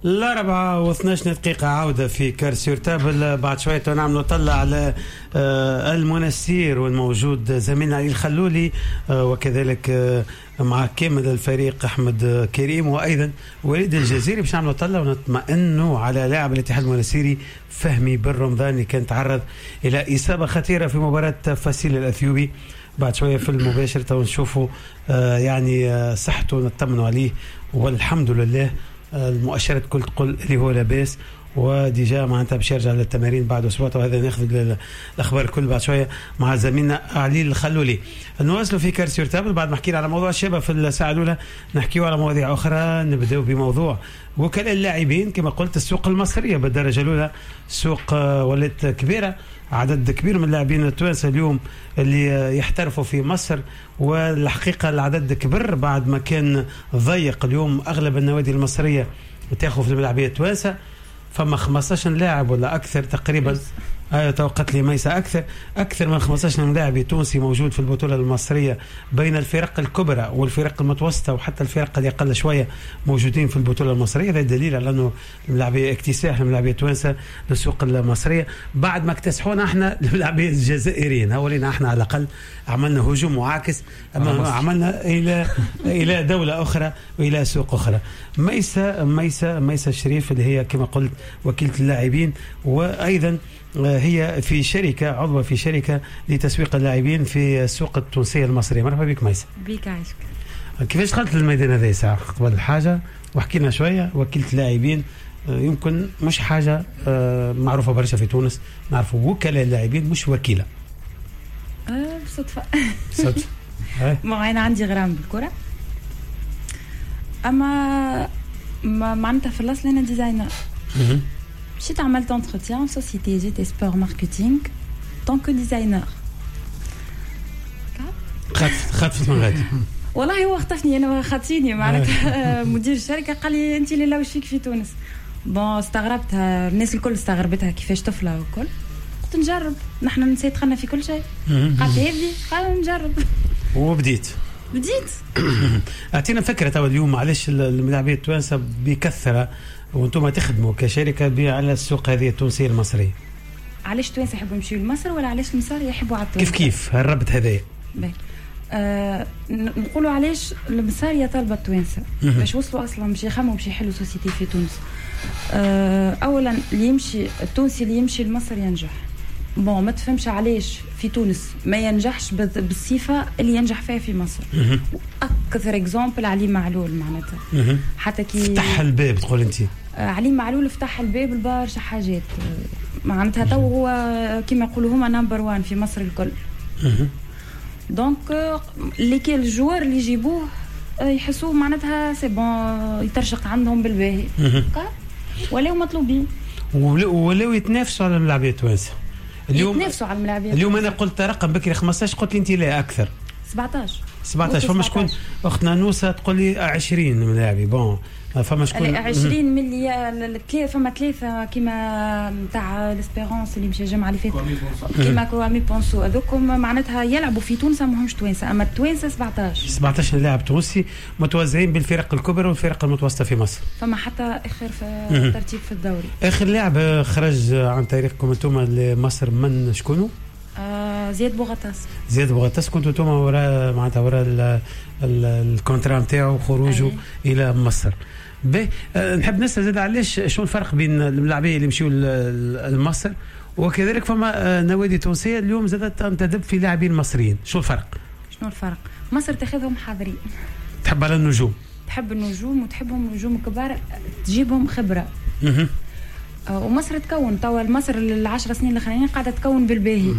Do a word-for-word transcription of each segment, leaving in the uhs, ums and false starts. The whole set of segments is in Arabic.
الأربعة واثناش دقيقة عودة في كارسيور تابل. بعد شوية نعم نطلع على المنسير والموجود زميلنا علي الخلولي وكذلك مع كامل الفريق أحمد كريم وأيضا وليد الجزيري باش نعملوا طلة ونطمئنوا على لاعب الاتحاد المنسيري فهمي بن رمضان اللي كان تعرض إلى إصابة خطيرة في مباراة فاسيل الأثيوبي. بعد شوية في المباشر تو نشوفوا يعني صحته نطمنوا عليه والحمد لله المؤشرات كل تقول اللي هو لاباس وديجا معناتها باش يرجع للتمارين بعد اسبوع. وهذا ناخذ الاخبار الكل بعد شويه مع زميلنا علي الخلولي. نواصلوا في كارسيور تابل بعد ما حكينا على موضوع الشباب في الساعه الاولى نحكيوا على مواضيع اخرى. نبداو بموضوع وكلاء اللاعبين كما قلت. السوق المصريه بالدرجه الاولى سوق ولات كبيره، عدد كبير من اللاعبين التوانسه اليوم اللي يحترفوا في مصر، والحقيقه العدد كبر بعد ما كان ضيق. اليوم اغلب النوادي المصريه تاخذ في الملاعبيه التوانسه، فما خمسطاش لاعب ولا اكثر تقريبا. آه توقعت لي ميسا اكثر اكثر من خمسطاش لاعب تونسي موجود في البطوله المصريه بين الفرق الكبرى والفرق المتوسطه وحتى الفرق اللي اقل شويه موجودين في البطوله المصريه. هذا دليل على انه الملاعبيه اكتساح الملاعبيه التوانسه للسوق المصريه بعد ما اكتسحونا احنا الملاعبيه الجزائريين. هولينا احنا على الاقل عملنا هجوم معاكس، اما عملنا الى الى دوله اخرى والى سوق اخرى. ميسا ميسا ميسا الشريف اللي هي كما قلت وكيله اللاعبين، وايضا هي في شركة عضوة في شركة لتسويق اللاعبين في السوق التونسية المصرية. مرحبا بك ميسا. بيك عايشك. كيفاش دخلت للميدان هذا ساعة قبل الحاجة وحكينا شوية وكيلة اللاعبين؟ يمكن مش حاجة معروفة برشا في تونس، نعرفوا وكلاء اللاعبين مش وكيلة. أه صدفة. صدفة. ما أنا عندي غرام بالكرة، أما معناتها في الأصل أنا ديزاينر. مشيت عملت انتروتيان سوسيتي جي تي سبور ماركتينغ طونك ديزاينر. خاطف خاطف من غادي والله هو خطفني انا خاطيني معناتها مدير الشركه قال لي انت اللي لو فيك في تونس. بون استغربتها، الناس الكل استغربتها كيفاش طفله والكل. قلت نجرب، نحن نسيت خلنا في كل شيء. قالت هذي قال نجرب وبديت بديت اعطينا فكره تو اليوم علاش الملاعبيه التوانسه بكثره وانتم تخدموا كشركه على السوق هذه التونسيه المصريه؟ علاش التوانسه يحبوا يمشيوا لمصر ولا علاش المصر يحبوا على كيف كيف هالربط هذايا؟ آه نقولوا علاش المصاريه طالبه التوانسه باش وصلوا اصلا باش يخموا باش يحلوا سوسيتي في تونس. آه اولا اللي يمشي التونسي اللي يمشي لمصر ينجح. بون ما تفهمش علاش في تونس ما ينجحش بالصفه اللي ينجح فيها في مصر. اكثر اكزامبل علي معلول معناتها حتى كي فتح الباب تقول انت. آه علي معلول فتح الباب لبرشا حاجات معناتها تو هو كما يقولوا هما نمبر وان في مصر الكل. دونك اللي كان الجوار اللي يجيبوه يحسوه معناتها سي بون يترشق عندهم بالباهي ولاو مطلوبين ولاو يتنافسوا على الملاعبيه التوانسه. اليوم يتنافسوا على الملاعبيه اليوم انا قلت رقم بكري خمسطاش قلت لي انت لا اكثر سبعطاش سبعطاش. فما شكون اختنا نوسه تقول لي عشرين ملاعبي. بون فما شكون عشرين ملي ثلاثه فما ثلاثه كيما نتاع ليسبيرونس اللي مشى الجمعه اللي فاتت كيما كوامي بونسو هذوكم معناتها يلعبوا في تونس ماهمش توانسه، اما التوانسه سبعطاش سبعطاش لاعب تونسي متوزعين بالفرق الكبرى والفرق المتوسطه في مصر. فما حتى اخر في الترتيب في الدوري. اخر لاعب خرج عن طريقكم انتم لمصر من شكونوا؟ آه زياد بوغطاس. زياد بوغطاس كنتوا انتم وراء معناتها وراء الكونترا نتاعو خروجه أي. الى مصر. باهي أه نحب نسال زاد علاش شو الفرق بين اللاعبين اللي مشيوا لمصر وكذلك فما نوادي تونسيه اليوم زادت تنتدب في لاعبين مصريين، شو الفرق؟ شنو الفرق؟ مصر تاخذهم حاضرين، تحب على النجوم، تحب النجوم وتحبهم نجوم كبار تجيبهم خبره. اها أه ومصر تكون توا مصر العشر سنين الاخرين قاعده تكون بالباهي.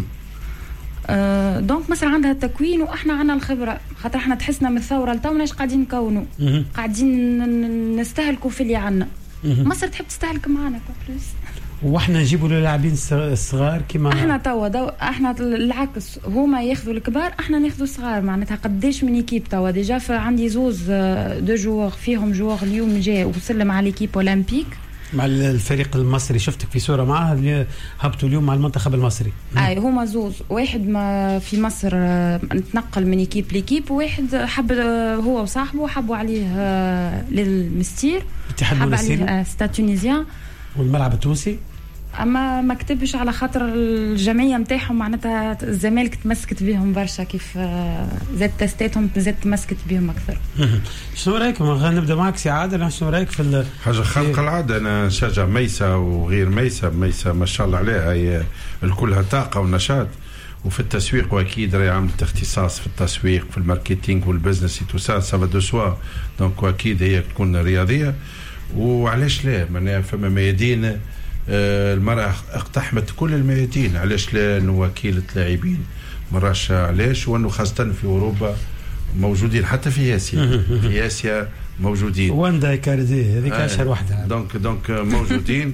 أه دونك مصر عندها التكوين واحنا عندنا الخبره، خاطر احنا تحسنا من الثوره لتو ماناش قاعدين نكونوا، قاعدين نستهلكوا في اللي عندنا. مصر تحب تستهلك معنا بلوس، واحنا نجيبوا لاعبين الصغار كيما احنا توا دو... احنا العكس، هما ياخذوا الكبار احنا ناخذوا الصغار. معناتها قداش من ايكيب توا ديجا عندي زوز دو جوار فيهم جوار اليوم جاي وسلم على ليكيب اولمبيك مع الفريق المصري، شفتك في صوره معاه اللي هبطوا اليوم مع المنتخب المصري. اي هما زوز، واحد ما في مصر نتنقل من ايكيب ليكيب، وواحد حب هو وصاحبه حبوا عليه للمستير، حب عليه ستاد تونيزيان والملعب التونسي، اما ما كتبش على خاطر الجمعيه نتاعهم، معناتها الزمالك تمسكت بهم برشا، كيف زاد تستاتهم زاد تمسكت بهم اكثر. شنو رايكم؟ نبدا معك سي عادل، شنو رايك في حاجه خلق العاده؟ انا نشجع ميسا وغير ميسا. ميسا ما شاء الله عليها هي الكلها طاقه ونشاط، وفي التسويق، واكيد راهي عملت اختصاص في التسويق في الماركتينغ والبزنس تو سا سافا دو سوا، دونك واكيد هي تكون رياضيه. وعلاش لا؟ معناها فما ميادين المرأة اقتحمت كل الميادين، علاش لا؟ انه وكيلة لاعبين مراش، علاش؟ وانه خاصة في اوروبا موجودين، حتى في اسيا في اسيا موجودين، واندا ايكاردي هذيك اشهر واحدة، دونك دونك موجودين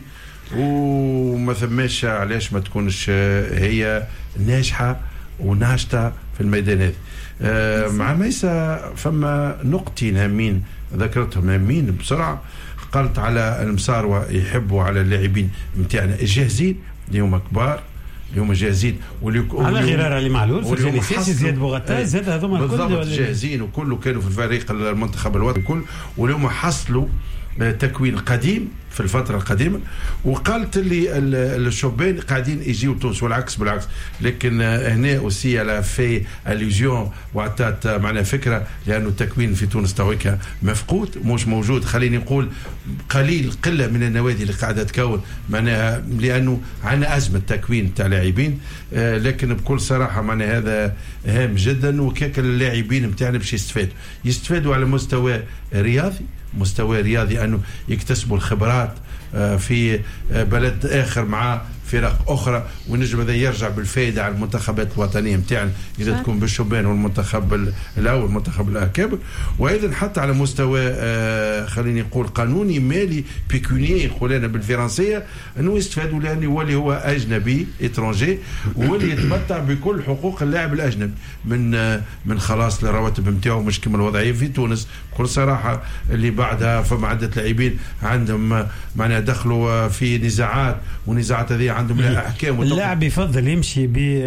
وما ثماش علاش ما تكونش هي ناجحة وناشطة في الميدان هذا. آه مع ميسا فما نقطتين هامين ذكرتهم هامين بسرعة. قالت على المساروة يحبوا على اللاعبين نتاعنا الجاهزين اللي هما كبار، اللي هما جاهزين، واللي على غرار علي معلول في الفينيسيس زياد بوغاتا زاد هذوما الكل جاهزين، وكله كانوا في الفريق المنتخب الوطني الكل، واليوم حصلوا تكوين قديم في الفترة القديمة. وقالت اللي الشبان قاعدين يجيوا تونس والعكس بالعكس، لكن هنا اوسي على في اليوزيون وعطات معنا فكرة، لأنه التكوين في تونس تويكا مفقود مش موجود، خليني نقول قليل قلة من النوادي اللي قاعدة تكون معناها، لأنه عنا أزمة تكوين تاع لاعبين. آه لكن بكل صراحة معناها هذا هام جدا، وكيك اللاعبين متاعنا باش يستفادوا يستفادوا على مستوى رياضي، مستوى رياضي انه يكتسبوا الخبرات في بلد اخر مع فرق اخرى، ونجم هذا يرجع بالفائده على المنتخبات الوطنيه نتاعنا اذا تكون بالشبان والمنتخب الاول المنتخب الاكابر. وايضا حتى على مستوى آه خليني نقول قانوني مالي بيكوني يقول لنا بالفرنسيه، انه يستفادوا، لانه يولي هو اجنبي اترونجي، واللي يتمتع بكل حقوق اللاعب الاجنبي من آه من خلاص الرواتب نتاعو مش كما الوضعيه في تونس بكل صراحه، اللي بعدها فما عده لاعبين عندهم معناها دخلوا في نزاعات، ونزاعات هذه عندهم احكام. اللاعب يفضل يمشي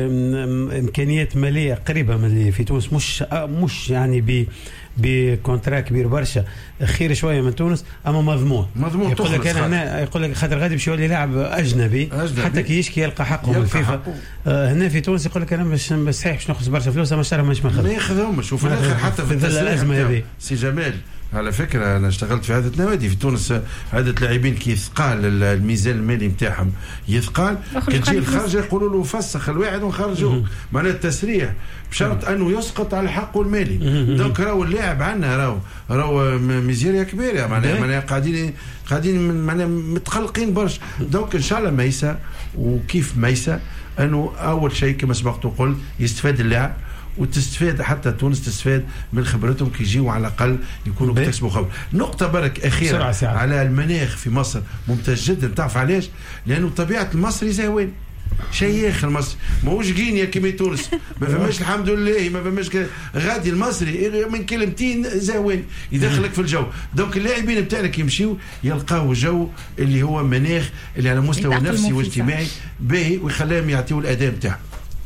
بامكانيات ماليه قريبه من اللي في تونس، مش مش يعني ب بكونترا كبير برشا، خير شويه من تونس، اما مضمون مضمون. يقول لك انا هنا يقول لك خاطر غادي باش يولي لاعب اجنبي, أجنبي. حتى كي يشكي يلقى حقه من الفيفا. آه هنا في تونس يقول لك انا مش صحيح باش ناخذ برشا فلوس، اما شرف مش ما ياخذهمش. وفي الاخر حتى في الازمه هذه سي جمال على فكره انا اشتغلت في عدة نوادي في تونس، عدة لاعبين كي يثقال الميزان المالي نتاعهم يثقال، كي تجي الخارجه يقولوا له فسخ الواحد ونخرجوه، معناها التسريح بشرط انه يسقط على حقه المالي. دونك راهو اللاعب عندنا راهو راهو ميزيريا كبيره، معناها معناها قاعدين قاعدين معناها متقلقين برشا. دونك ان شاء الله ميسا وكيف ميسا انه اول شيء كما سبقت وقلت يستفاد اللاعب، وتستفاد حتى تونس تستفاد من خبرتهم كي يجيوا على الاقل يكونوا بيكتسبوا خبره. نقطه برك اخيره على المناخ في مصر ممتاز جدا، تعرف علاش؟ لانه طبيعه المصري زهوان شيخ المصري ماهوش غينيا كيما تونس، ما فماش الحمد لله ما فماش غادي المصري من كلمتين زهوان يدخلك في الجو. دونك اللاعبين نتاعنا كي يمشيو يلقاو جو اللي هو مناخ اللي على مستوى نفسي واجتماعي باهي ويخليهم يعطيوا الاداء نتاعهم.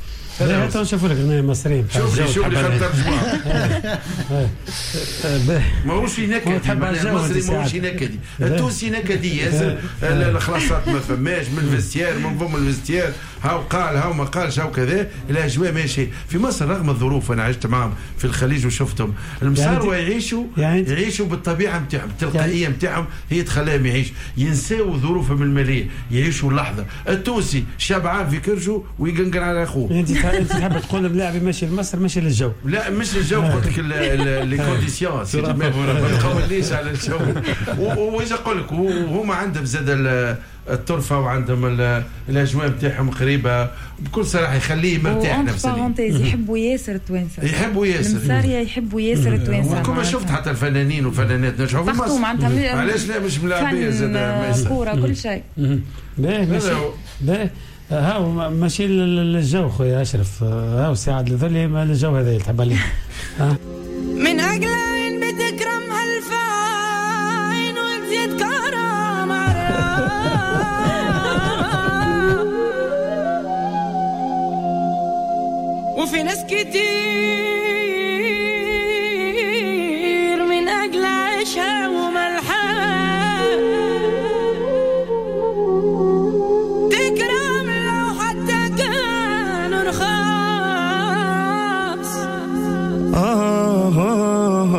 لا تو نشوفوا لك غناء مصريين شوف شوف اللي خاطر ماهوش نكدي المصري ماهوش نكدي، التونسي نكدي ياسر، الخلاصات ما فماش من الفيستير من ضمن الفيستير هاو قال هاو ما قالش هاو كذا، الاجواء ماشي في مصر رغم الظروف. انا عشت معهم في الخليج وشفتهم المساروة يعيشوا يعيشوا بالطبيعه نتاعهم التلقائيه نتاعهم هي تخليهم يعيش ينساو ظروفهم الماليه يعيشوا اللحظه. التونسي شبعان في كرشه ويقنقر على اخوه. انت تحب تقول اللاعب ماشي لمصر ماشي للجو؟ لا مش للجو، قلت لك لي كونديسيون ما تقوليش على الجو. واذا قلت لك وهما عندهم زاد الطرفه وعندهم الاجواء نتاعهم قريبه بكل صراحه يخليه مرتاح نفسيا. يحبوا ياسر التوانسه، يحبوا ياسر المساريه يحبوا ياسر التوانسه. وكما شفت حتى الفنانين والفنانات نجحوا في مصر، علاش لا مش ملاعبيه زاد كوره كل شيء. باهي ماشي باهي هاو ماشي للجو خويا اشرف، هاو سعد الذلي ما الجو هذا يتحب عليه. من اجل عين بتكرم الف عين وتزيد كرم وفي ناس كتير من أجل عيشها وملحها تكرم لو حتى كانوا رخاص. آه آه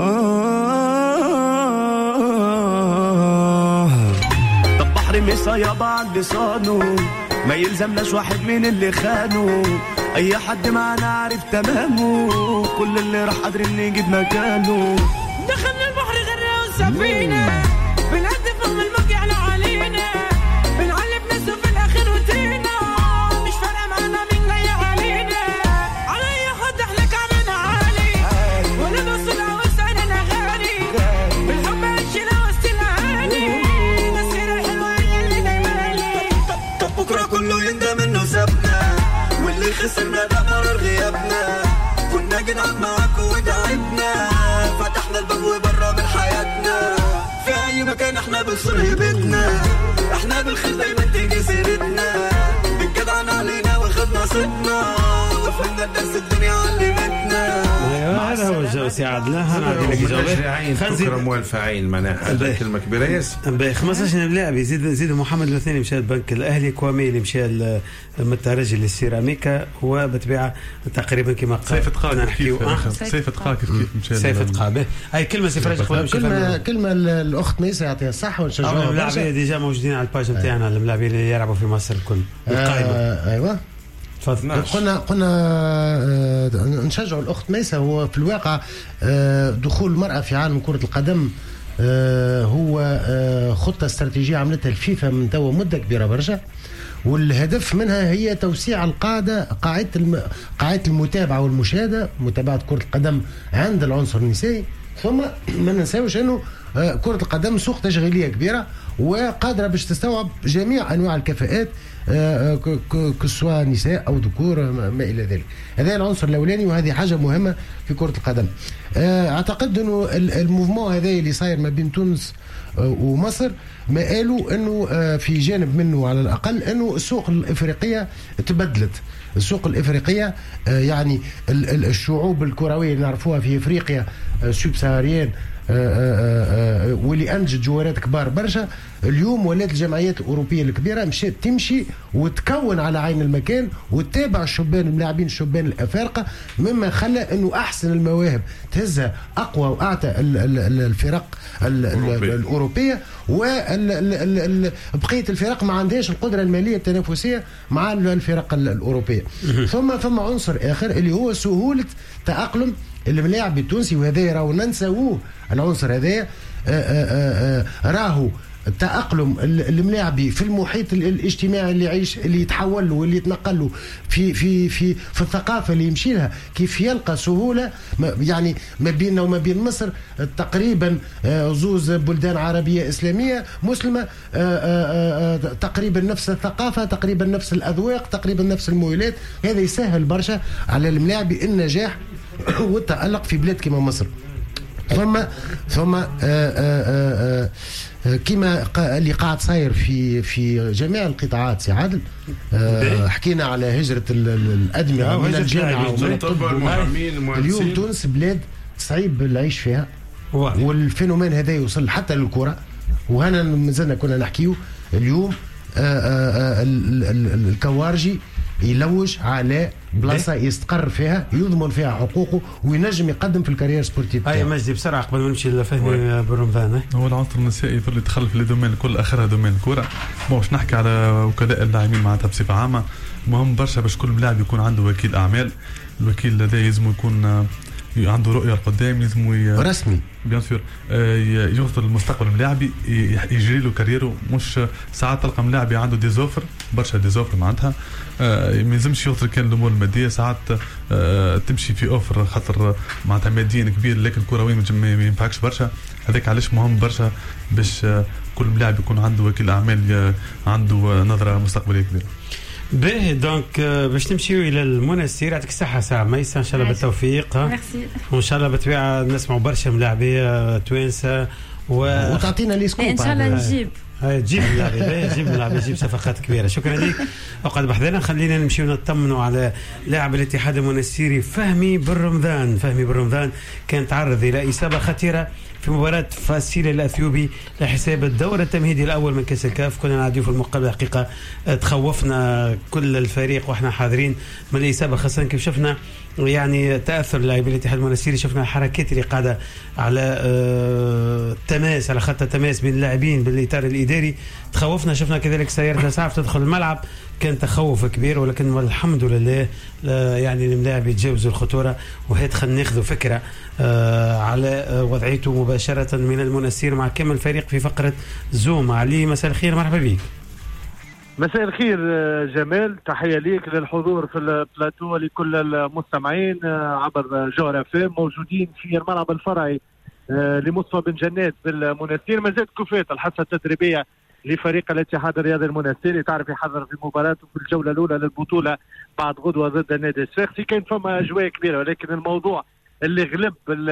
آه طب بحر مسا يا بعد لسانه ما يلزمناش واحد من اللي خانوا، اي حد معنا عارف تمامه، كل اللي راح قادرين نجيب مكانه. دخلنا البحر غرة والسفينة بنهدف من الموج يعلى علينا، بنعلب ناس وفي الاخر وتينا، مش فارقة معنا مين جاي علينا، على اي حد احنا كعبنا عالي ولا بصل او سعرنا غالي، بالحب عشنا وسط الاهالي، مسيرة حلوة هي اللي دايما لي. طب بكرة كله يندم انه سابنا، واللي خسرنا ده مرر غيابنا، كنا جنعان معاكم ودعبنا، فتحنا الباب وبرا من حياتنا، في اي مكان احنا بنصر هيبتنا، احنا بالخير دايما تيجي سيرتنا، بالجدعان علينا واخدنا صدنا، وفهمنا الدرس الدنيا علمتنا. ايوه هذا هو الجو سي عادل. هنعطي لك جواب تكرم والفاعل معناها هذا كلمه كبيره ياسر. باهي خمسطاش لاعب يزيد زيد محمد الوثاني مشى البنك الاهلي، كوامي اللي مشى من الترجي للسيراميكا، وبالطبيعه تقريبا كما قال سيف تقا نحكيو سيف تقا كيف مشى سيف تقا. اي كلمه سي فرج قبل كلمه كلمه الاخت ميسا يعطيها الصحه ونشجعوها. اللاعبين ديجا موجودين على الباج نتاعنا، الملاعبين اللي يلعبوا في مصر الكل القائمه. آه ايوه تفضل. قلنا قلنا آه نشجعوا الاخت ميسا. هو في الواقع آه دخول المراه في عالم كره القدم آه هو آه خطه استراتيجيه عملتها الفيفا من توا مده كبيره برشا، والهدف منها هي توسيع القاعده قاعده الم... قاعده المتابعه والمشاهده، متابعه كره القدم عند العنصر النسائي. ثم ما ننساوش انه آه كره القدم سوق تشغيليه كبيره وقادره باش تستوعب جميع انواع الكفاءات كسواء نساء او ذكور ما الى ذلك. هذا العنصر الاولاني وهذه حاجه مهمه في كره القدم. اعتقد انه الموفمون هذا اللي صاير ما بين تونس ومصر ما قالوا انه في جانب منه على الاقل انه السوق الافريقيه تبدلت. السوق الافريقيه يعني الشعوب الكرويه اللي نعرفوها في افريقيا سوب سهاريين واللي انجت جوارات كبار برشا، اليوم ولات الجمعيات الاوروبيه الكبيره مشات تمشي وتكون على عين المكان وتتابع الشبان الملاعبين الشبان الافارقه، مما خلى انه احسن المواهب تهزها اقوى واعتى الفرق الاوروبيه، وبقيه الفرق ما عندهاش القدره الماليه التنافسيه مع الفرق الاوروبيه. ثم ثم عنصر اخر اللي هو سهوله تاقلم الملاعب التونسي، وهذا راهو ننساوه. العنصر هذا راهو التأقلم الملاعبي في المحيط الاجتماعي اللي يعيش اللي يتحول له واللي يتنقل له في في في في الثقافه اللي يمشي لها، كيف يلقى سهوله يعني ما بيننا وما بين مصر تقريبا زوز بلدان عربيه اسلاميه مسلمه، تقريبا نفس الثقافه، تقريبا نفس الاذواق، تقريبا نفس الميولات. هذا يسهل برشا على الملاعبي النجاح والتألق في بلاد كما مصر. ثم ثم آآ آآ آآ كما اللي قاعد صاير في في جميع القطاعات سي عادل. حكينا على هجره الادمغه من الجامعه اليوم تونس بلاد صعيب العيش فيها، والفينومين هذا يوصل حتى للكره. وهنا مازلنا كنا نحكيو اليوم آآ آآ الكوارجي يلوج على بلاصه يستقر فيها يضمن فيها حقوقه وينجم يقدم في الكارير سبورتيف. اي مجدي بسرعه قبل ما نمشي لفهمي برمضان. هو العنصر النسائي يظل يدخل في الدومين الكل اخرها دومين الكره. باش نحكي على وكلاء اللاعبين معناتها بصفه عامه مهم برشا باش كل لاعب يكون عنده وكيل اعمال. الوكيل هذا لازم يكون عنده رؤيه لقدام، لازم رسمي بيان سور يوصل للمستقبل اللاعبي يجري له كاريره. مش ساعات تلقى ملاعبي عنده ديزوفر برشا ديزوفر معناتها ما يلزمش يوصل كان الامور الماديه، ساعات تمشي في اوفر خاطر معناتها ماديا كبير لكن كرويا ما ينفعكش برشا. هذاك علاش مهم برشا باش كل ملاعب يكون عنده وكيل اعمال عنده نظره مستقبليه كبيره. باهي دونك باش نمشيو الى المنستير. يعطيك الصحه ساعه ميسا ان شاء الله بالتوفيق. ميرسي. وان شاء الله بالطبيعه نسمعوا برشا ملاعبيه توانسه و... وتعطينا لي سكوب ان شاء الله نجيب هاي تجيب اللاعب تجيب اللاعب يجيب صفقات كبيره. شكرا لك. وقد بحثنا خلينا نمشي ونطمنوا على لاعب الاتحاد المنستيري فهمي بن رمضان. فهمي بن رمضان كان تعرض الى اصابه خطيره في مباراة فاسيلي الأثيوبي لحساب الدور التمهيدي الأول من كأس الكاف. كنا نعديه في المقابلة حقيقة تخوفنا كل الفريق وإحنا حاضرين من الإصابة، خاصة كيف شفنا يعني تأثر لاعبي الاتحاد المنستيري. شفنا الحركات اللي قاعدة على آه تماس على خط التماس بين اللاعبين بالإطار الإداري، تخوفنا. شفنا كذلك سيارة الإسعاف تدخل الملعب، كان تخوف كبير، ولكن الحمد لله يعني الملاعب يتجاوزوا الخطورة. وهيت خلينا ناخذ فكرة آه على آه وضعيته مباشرة من المنستير مع كامل الفريق في فقرة زوم. علي مساء الخير، مرحبا بك. مساء الخير جمال، تحية ليك للحضور في البلاتو ولكل المستمعين عبر جوهر اف ام. موجودين في الملعب الفرعي لمصطفى بن جنات بالمنستير. ما زالت كفات الحصة التدريبية لفريق الاتحاد الرياضي المنستيري، تعرف يحضر في مباراته في الجولة الأولى للبطولة بعد غدوة ضد النادي الصفاقسي. كان فما أجواء كبيرة، ولكن الموضوع اللي غلب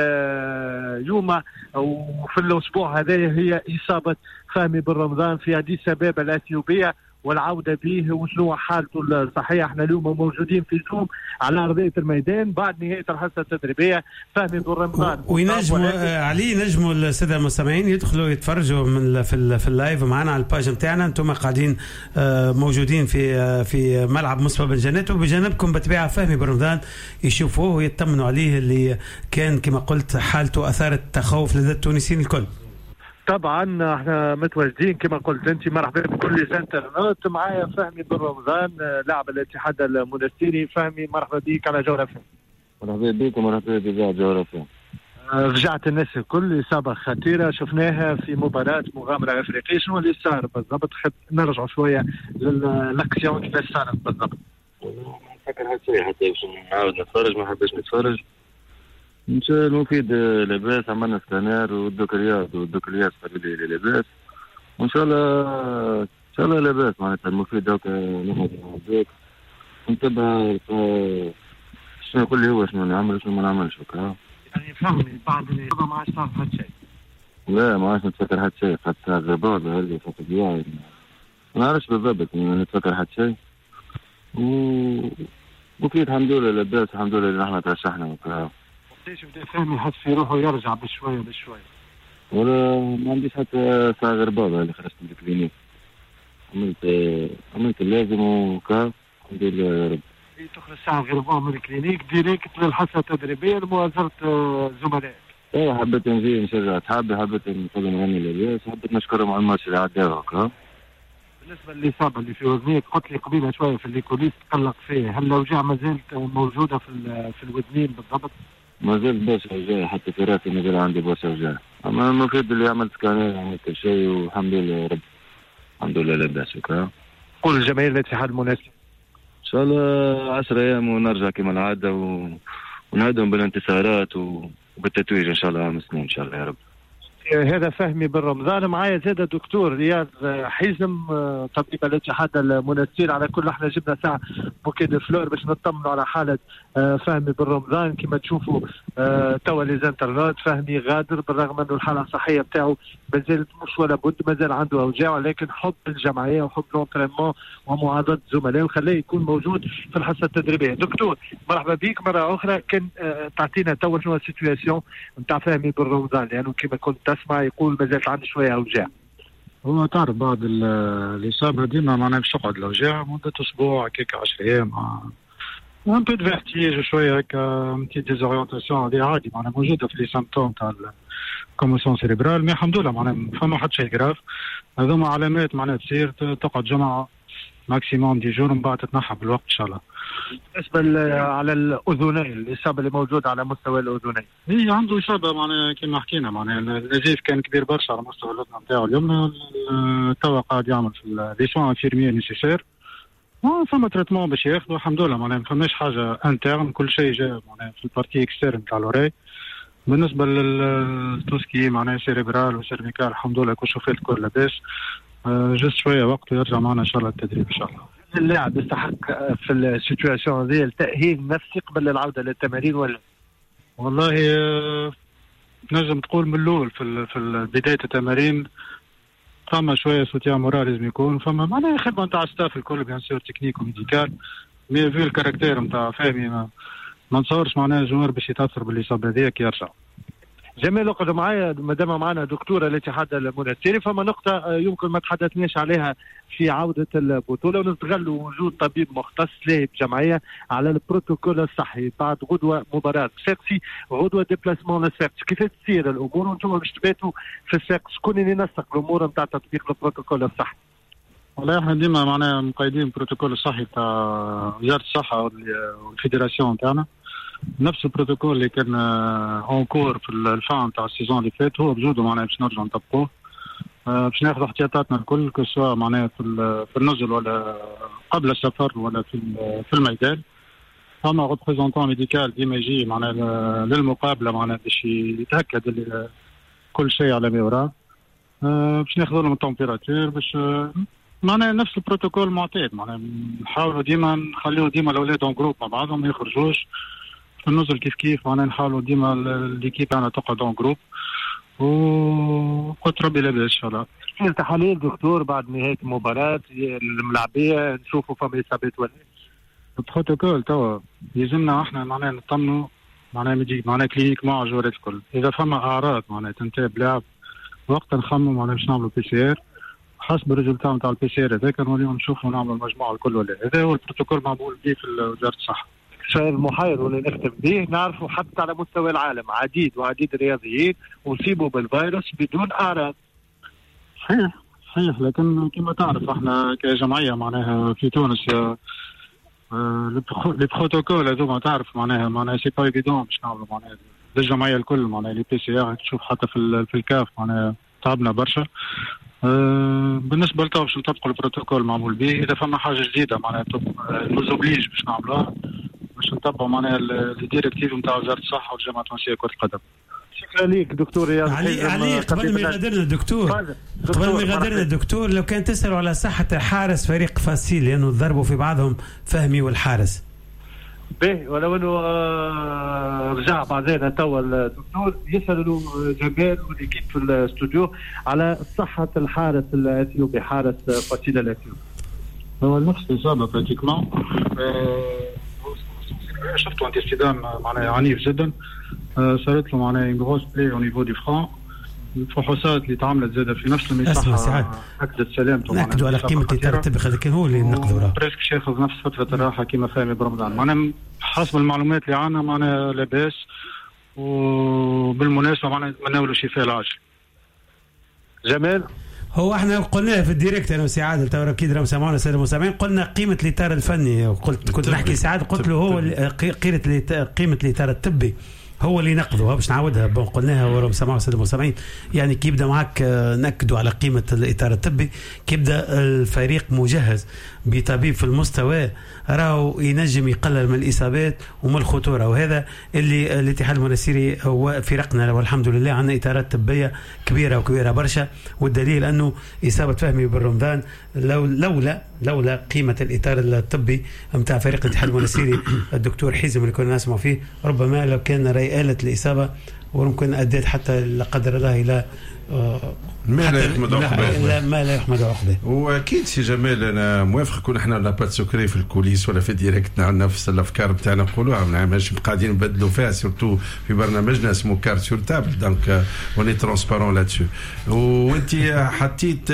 اليوم او في الاسبوع هذا هي اصابه فهمي بن رمضان في اديس ابابا الاثيوبيه والعوده به وشنو حالته الصحيه. احنا اليوم موجودين في زوم على ارضيه الميدان بعد نهايه الحصه التدريبيه. فهمي بن رمضان وينجموا علي نجموا الساده المستمعين يدخلوا يتفرجوا من في في اللايف معنا على الباج نتاعنا. انتم قاعدين موجودين في في ملعب مصطفى بن جنات، وبجانبكم بتبيع فهمي بن رمضان يشوفوه ويطمنوا عليه، اللي كان كما قلت حالته اثارت تخوف لدى التونسيين الكل. طبعا احنا متواجدين كما قلت انت. مرحبا بكل الانترنت. معايا فهمي بن رمضان لاعب الاتحاد المنستيري. فهمي مرحبا بك على جوهر اف ام. مرحبا بك ومرحبا بك على جوهر اف ام. رجعت الناس الكل، اصابه خطيره شفناها في مباراه مغامره افريقيه. شنو اللي صار بالضبط؟ خد نرجع شويه للاكسيون كيفاش صارت بالضبط. والله ما نفكر حتى شيء حتى باش نعاود نتفرج، ما حبيتش نتفرج. ان شاء الله المفيد لاباس، عملنا سكانير والدوكريات والدوكريات قالوا لي لاباس، وان شاء الله ان شاء الله لاباس. معناتها المفيد دوك نقعد هذاك نتبع شنو يقول لي هو شنو نعمل شنو ما نعملش. يعني فهمني بعد الإصابة ما عادش تعرف حتى شيء؟ لا ما عادش نتفكر حتى شيء، حتى الرباط اللي فات بياعي ما نعرفش بالضبط، ما نتفكر حتى شيء. و مفيد الحمد لله لاباس، الحمد لله نحن ترشحنا وكذا. ليش بدا فهمي يحس في روحه يرجع بشويه بشويه؟ ولا ما عنديش حتى ساعة غير بابا اللي خرجت من الكلينيك. عملت عملت اللازم وكا الحمد لله يا رب. تخرج ساعة غير بابا من الكلينيك ديريكت للحصة التدريبية لمؤازرة زملائك. ايه حبيت نجي نشجع أصحابي، حبيت نقول نغني لاباس، حبيت نشكرهم على الماتش اللي عداوه هكا. بالنسبة للإصابة اللي في وزنيك قلت لي قبيلة شوية في الليكوليس تقلق فيه، هل الأوجاع ما زالت موجودة في في الوزنين بالضبط؟ ما زال برشا اوجاع، حتى في راسي ما زال عندي برشا اوجاع، اما المفيد اللي عملت سكانير عملت كل شيء والحمد لله يا رب. الحمد لله لاباس. شكرا. قول الجماهير الاتحاد المنستيري ان شاء الله عشرة ايام ونرجع كما العاده و... ونعدهم بالانتصارات و... وبالتتويج ان شاء الله عام سنين ان شاء الله يا رب. هذا فهمي بن رمضان. معايا زاد الدكتور رياض حزم طبيب الاتحاد المنستير. على كل احنا جبنا ساعه بوكي دو فلور باش نطمنوا على حاله فهمي بن رمضان. كما تشوفوا توا لي زانترنت فهمي غادر بالرغم انه الحاله الصحيه بتاعه ما زالت مش ولا بد، ما زال عنده اوجاع، لكن حب الجمعيه وحب لونترينمون ومعاضده زملائه وخلاه يكون موجود في الحصه التدريبيه. دكتور مرحبا بك مره اخرى. كان تعطينا توا شنو السيتواسيون نتاع فهمي بن رمضان، لانه كما كنت تسمع يقول ما زالت عندي شويه اوجاع. هو تعرف بعد الاصابه ديما معناها باش تقعد الاوجاع مده اسبوع هكاك عشرة ايام، ان بو دو فيرتيج وشويه هكا متي ديزورينتاسيون هذه عادي معناها موجوده في لي سيمبتوم تاع الكوموسيون سيريبرال، مي الحمد لله معناها ما فما حتى شيء جراف. هذوما علامات معناها تصير تقعد جمعه ماكسيموم دي جور ومن بعد تتنحى بالوقت ان شاء الله. بالنسبه على الاذنين، الاصابه اللي موجوده على مستوى الاذنين، هي عنده اصابه معناها كما حكينا معناها النزيف كان كبير برشا على مستوى الاذن نتاعو اليمنى، توا قاعد يعمل في لي سوان انفيرميير نيسيسير، فما تريتمون باش ياخذوا الحمد لله معناها ما فماش حاجه انترن، كل شيء جا معناها في البارتي اكسترن تاع لوري. بالنسبه للتوسكي معناها سيريبرال وسيرفيكال الحمد لله كل شوفيت الكل لاباس، جست شويه وقت ويرجع معنا ان شاء الله التدريب ان شاء الله. اللاعب يستحق في السيتواسيون هذه التاهيل نفسي قبل للعوده للتمارين ولا؟ والله نجم تقول من الاول في في بدايه التمارين فما شويه سوتيان مورال لازم يكون، فما معناها خدمه نتاع ستاف الكل بيان سور تكنيك وميديكال، مي في الكاركتير نتاع فهمي ما, ما نتصورش معناها جوار باش يتاثر بالاصابه هذيك يرجع. جميل، اقعد معايا مادام معنا دكتوره الاتحاد المنستيري. فما نقطه يمكن ما تحدثناش عليها في عوده البطوله، ونستغلوا وجود طبيب مختص لاهي بجمعيه على البروتوكول الصحي بعد غدوه مباراه ساقسي، غدوه ديبلاسمون للساقس. كيف تصير الامور وانتم باش تباتوا في الساقس؟ شكون اللي ينسق الامور نتاع تطبيق البروتوكول الصحي؟ والله احنا ديما معناها مقيدين البروتوكول الصحي تاع وزاره الصحه والفيدراسيون نتاعنا، نفس البروتوكول اللي كان اون كور في الفان تاع السيزون اللي فات هو بجوده معناها باش نرجعوا نطبقوه. أه باش ناخذ احتياطاتنا الكل سواء معناها في في النزل ولا قبل السفر ولا في في الميدان. فما ريبريزونتون ميديكال ديما يجي معناها للمقابله معناها باش يتاكد اللي كل شيء على ما يرام. أه باش ناخذوا لهم التمبيراتور باش معناها نفس البروتوكول معتاد، معناها نحاولوا ديما نخليو ديما الاولاد اون جروب مع بعضهم ما يخرجوش. في النزل كيف كيف معناها نحاولوا ديما ليكيب انا تقعد اون جروب وقلت ربي لاباس ان شاء الله. في التحاليل دكتور بعد نهايه المباراه الملاعبيه نشوفوا فما اصابات ولا البروتوكول توا يلزمنا احنا معناها نطمنوا معناها ميدي معناها كلينيك مع جوارات الكل. اذا فما اعراض معناها تنتهي بلاعب وقت نخمم معناها باش نعملوا بي سي ار حسب الريزلتا نتاع البي سي ار هذاك نوليو نشوفوا نعملوا المجموعه الكل ولا. هذا هو البروتوكول معمول به في وزاره الصحه. السؤال المحير واللي نختم به، نعرفوا حتى على مستوى العالم عديد وعديد الرياضيين اصيبوا بالفيروس بدون اعراض. صحيح صحيح، لكن كما تعرف احنا كجمعيه معناها في تونس لي بروتوكول هذوما تعرف معناها معناها سي با ايفيدون باش نعملوا معناها للجمعيه الكل معناها لي بي سي ار. تشوف حتى في في الكاف معناها تعبنا برشا. أه بالنسبه لتو باش نطبقوا البروتوكول معمول به. اذا فما حاجه جديده معناها نوزوبليج باش نعملوها باش نطبقوا معناها الديريكتيف نتاع وزاره الصحه والجامعه التونسيه لكره القدم. شكرا ليك دكتور رياض. علي علي قبل ما يغادرنا دكتور قبل ما يغادرنا دكتور لو كان تسألوا على صحة حارس فريق فاسيل لأنه ضربوا في بعضهم فهمي والحارس. باهي، ولو انه آه رجع بعدين توا الدكتور يسألوا جمال والكيب في الاستوديو على صحة الحارس الاثيوبي حارس فاسيل الاثيوبي. هو نفس الإصابة براتيكمون. شفتوا انت اصطدام معناها عنيف جدا. آه صارت له معناها ان غروس بلاي او نيفو دي فرون. الفحوصات اللي تعملت زاده في نفس المساحه اكدت سلامته. ناكدوا على قيمه الاطار الطبي لكن هو اللي نقدوا بريسك ياخذ نفس فتره الراحه كما فهمي برمضان. معناها حسب المعلومات اللي عندنا معناها لاباس وبالمناسبه معناها نتمنوا له الشفاء العاجل. جمال هو احنا قلنا في الديريكت انا وسعاد تو اكيد راهم سامعونا الساده المستمعين قلنا قيمه الاطار الفني وقلت كنت نحكي سعاد قلت له هو قيمه قيمه الاطار الطبي هو اللي نقضوا باش نعاودها قلناها وراهم سمعوا الساده المستمعين. يعني كي يبدا معك ناكدوا على قيمه الاطار الطبي كي يبدا الفريق مجهز بطبيب في المستوى راهو ينجم يقلل من الاصابات ومن الخطوره. وهذا اللي الاتحاد المنستيري وفرقنا والحمد لله عندنا اطارات طبيه كبيره وكبيره برشا. والدليل انه اصابه فهمي بالرمضان لو لولا لولا قيمه الاطار الطبي نتاع فريق الاتحاد المنستيري الدكتور حزم اللي كنا نسمع فيه ربما لو كان ريالة الإصابة وممكن أديت حتى لا قدر الله إلى ما لا يحمد عقبه. ما لا يحمد عقبه. واكيد سي جمال انا موافق كون احنا لا با سكري في الكوليس ولا في ديريكت نفس الافكار بتاعنا نقولوها ماشي قاعدين نبدلوا فيها سورتو في برنامجنا اسمه كارت سور تابل دونك اوني ترونسبارون لاتسو. وانت حطيت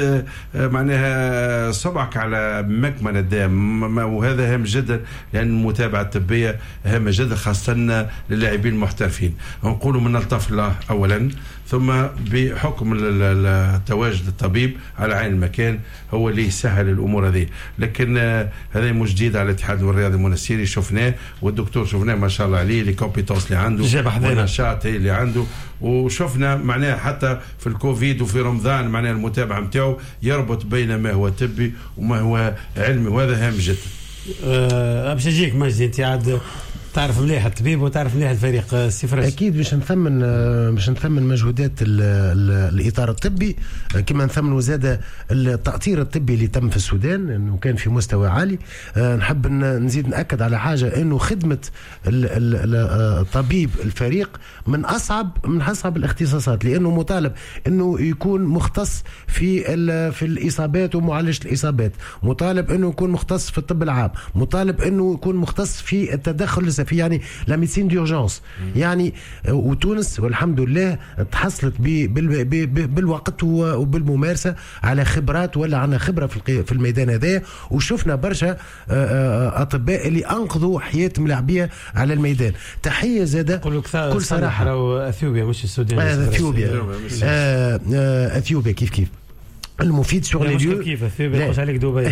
معناها صبعك على مكمن الدم وهذا هام جدا لان المتابعه الطبيه هامه جدا خاصه للاعبين المحترفين. نقولوا من الطفله اولا ثم بحكم التواجد الطبيب على عين المكان هو اللي يسهل الامور هذه. لكن هذا مش جديد على الاتحاد الرياضي المنستيري شفناه والدكتور شفناه ما شاء الله عليه لي كومبيتونس اللي عنده والنشاط اللي عنده وشفنا معناها حتى في الكوفيد وفي رمضان معناها المتابعه نتاعو يربط بين ما هو طبي وما هو علمي وهذا هام جدا. أه باش نجيك مجدي انت عاد تعرف مليح الطبيب وتعرف مليح الفريق سي فرج. اكيد باش نثمن باش نثمن مجهودات ال ال الاطار الطبي كما نثمنوا زاد التأطير الطبي اللي تم في السودان انه كان في مستوى عالي. نحب نزيد ناكد على حاجه انه خدمه الطبيب الفريق من اصعب من اصعب الاختصاصات لانه مطالب انه يكون مختص في في الاصابات ومعالجه الاصابات، مطالب انه يكون مختص في الطب العام، مطالب انه يكون مختص في التدخل الاسعافي يعني لا ميديسين ديورجانس يعني. وتونس والحمد لله تحصلت بالوقت وبالممارسه على خبرات ولا عنا خبره في الميدان هذا، وشفنا برشا اطباء اللي انقذوا حياه ملاعبيه على الميدان. تحيه زاده كل صراحه اثيوبيا مش السودان. اثيوبيا اثيوبيا كيف كيف المفيد سور لي ليو كيف اثيوبيا يخش عليك دبي.